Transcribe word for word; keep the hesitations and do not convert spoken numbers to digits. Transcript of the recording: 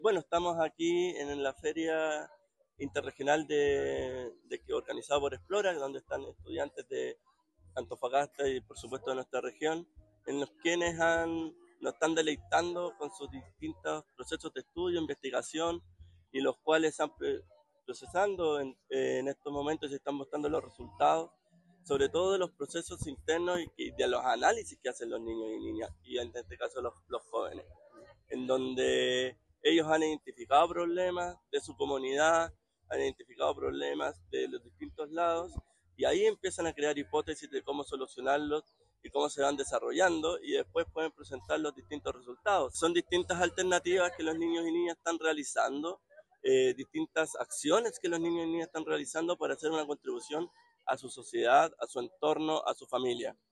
Bueno, estamos aquí en la feria interregional de, de que organizada por Explora, donde están estudiantes de Antofagasta y por supuesto de nuestra región, en los quienes han, nos están deleitando con sus distintos procesos de estudio, investigación, y los cuales están procesando en, en estos momentos y están mostrando los resultados, sobre todo de los procesos internos y, y de los análisis que hacen los niños y niñas, y en este caso los, los jóvenes, en donde ellos han identificado problemas de su comunidad, han identificado problemas de los distintos lados y ahí empiezan a crear hipótesis de cómo solucionarlos y cómo se van desarrollando y después pueden presentar los distintos resultados. Son distintas alternativas que los niños y niñas están realizando, eh, distintas acciones que los niños y niñas están realizando para hacer una contribución a su sociedad, a su entorno, a su familia.